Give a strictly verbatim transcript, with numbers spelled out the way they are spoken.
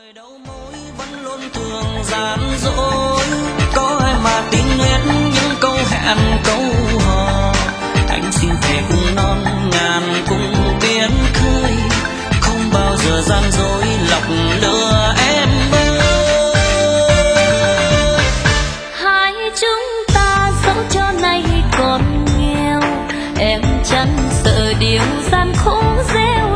đầu mối vẫn luôn thường gian dối, có ai mà tin hết những câu hẹn câu hò. Anh xin thề cùng non ngàn cùng biển khơi, không bao giờ gian dối lọc lừa em ơi. Hai chúng ta dẫu cho nay còn nghèo, em chẳng sợ điều gian khổ gieo